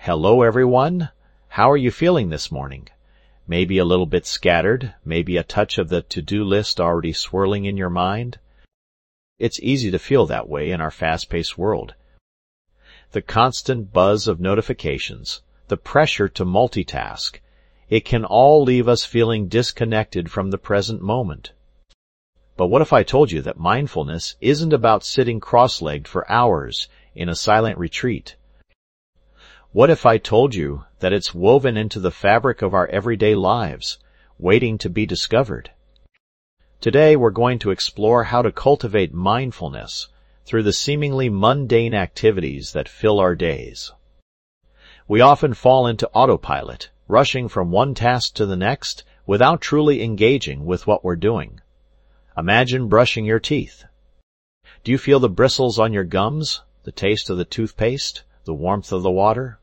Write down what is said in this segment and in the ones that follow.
Hello everyone. How are you feeling this morning? Maybe a little bit scattered, maybe a touch of the to-do list already swirling in your mind. It's easy to feel that way in our fast-paced world. The constant buzz of notifications, the pressure to multitask, it can all leave us feeling disconnected from the present moment. But what if I told you that mindfulness isn't about sitting cross-legged for hours in a silent retreat? What if I told you that it's woven into the fabric of our everyday lives, waiting to be discovered? Today we're going to explore how to cultivate mindfulness through the seemingly mundane activities that fill our days. We often fall into autopilot, rushing from one task to the next without truly engaging with what we're doing. Imagine brushing your teeth. Do you feel the bristles on your gums, the taste of the toothpaste, the warmth of the water?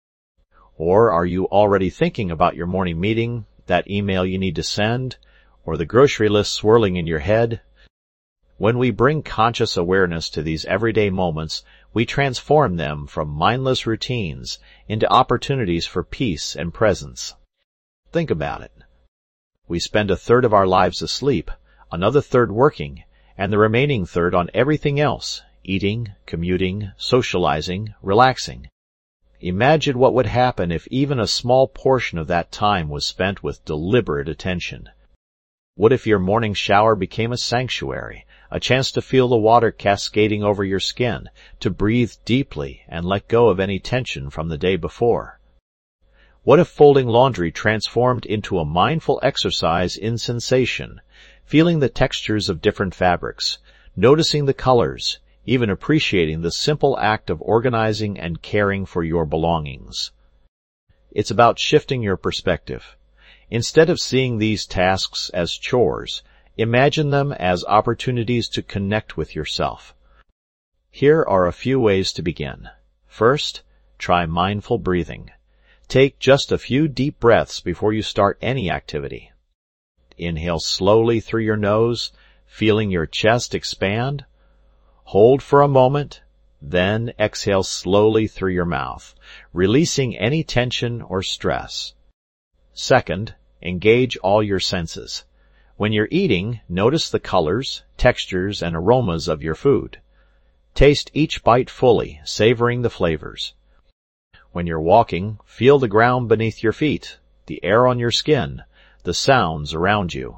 Or are you already thinking about your morning meeting, that email you need to send, or the grocery list swirling in your head? When we bring conscious awareness to these everyday moments, we transform them from mindless routines into opportunities for peace and presence. Think about it. We spend a third of our lives asleep, another third working, and the remaining third on everything else, eating, commuting, socializing, relaxing. Imagine what would happen if even a small portion of that time was spent with deliberate attention. What if your morning shower became a sanctuary, a chance to feel the water cascading over your skin, to breathe deeply and let go of any tension from the day before? What if folding laundry transformed into a mindful exercise in sensation, feeling the textures of different fabrics, noticing the colors, even appreciating the simple act of organizing and caring for your belongings? It's about shifting your perspective. Instead of seeing these tasks as chores, imagine them as opportunities to connect with yourself. Here are a few ways to begin. First, try mindful breathing. Take just a few deep breaths before you start any activity. Inhale slowly through your nose, feeling your chest expand. Hold for a moment, then exhale slowly through your mouth, releasing any tension or stress. Second, engage all your senses. When you're eating, notice the colors, textures, and aromas of your food. Taste each bite fully, savoring the flavors. When you're walking, feel the ground beneath your feet, the air on your skin, the sounds around you.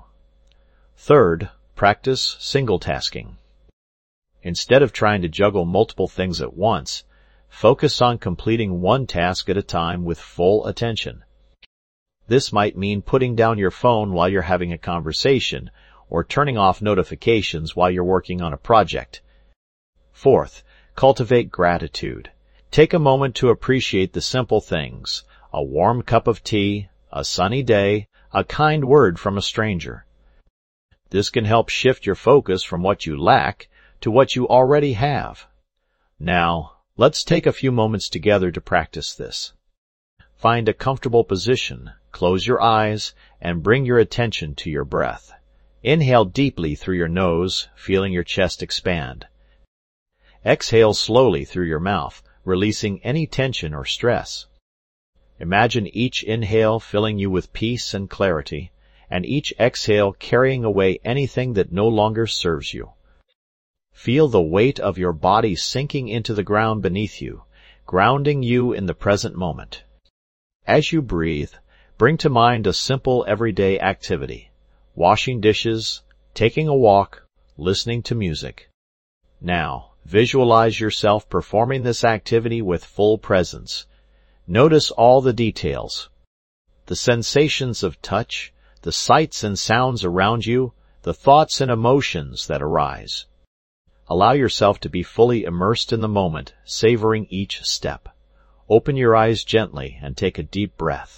Third, practice single tasking. Instead of trying to juggle multiple things at once, focus on completing one task at a time with full attention. This might mean putting down your phone while you're having a conversation, or turning off notifications while you're working on a project. Fourth, cultivate gratitude. Take a moment to appreciate the simple things: a warm cup of tea, a sunny day, a kind word from a stranger. This can help shift your focus from what you lack to what you already have. Now, let's take a few moments together to practice this. Find a comfortable position, close your eyes, and bring your attention to your breath. Inhale deeply through your nose, feeling your chest expand. Exhale slowly through your mouth, releasing any tension or stress. Imagine each inhale filling you with peace and clarity, and each exhale carrying away anything that no longer serves you. Feel the weight of your body sinking into the ground beneath you, grounding you in the present moment. As you breathe, bring to mind a simple everyday activity: washing dishes, taking a walk, listening to music. Now, visualize yourself performing this activity with full presence. Notice all the details: the sensations of touch, the sights and sounds around you, the thoughts and emotions that arise. Allow yourself to be fully immersed in the moment, savoring each step. Open your eyes gently and take a deep breath.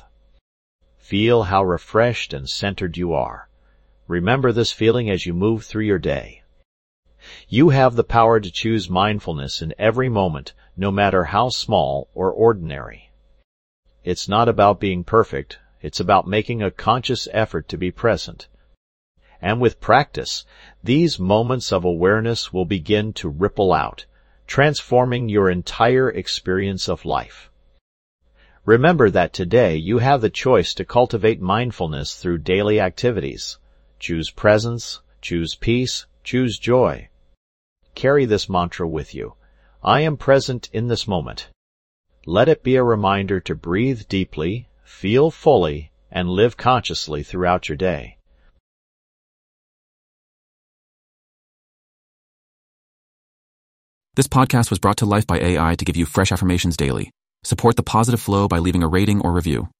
Feel how refreshed and centered you are. Remember this feeling as you move through your day. You have the power to choose mindfulness in every moment, no matter how small or ordinary. It's not about being perfect, it's about making a conscious effort to be present. And with practice, these moments of awareness will begin to ripple out, transforming your entire experience of life. Remember that today you have the choice to cultivate mindfulness through daily activities. Choose presence, choose peace, choose joy. Carry this mantra with you. I am present in this moment. Let it be a reminder to breathe deeply, feel fully, and live consciously throughout your day. This podcast was brought to life by AI to give you fresh affirmations daily. Support the positive flow by leaving a rating or review.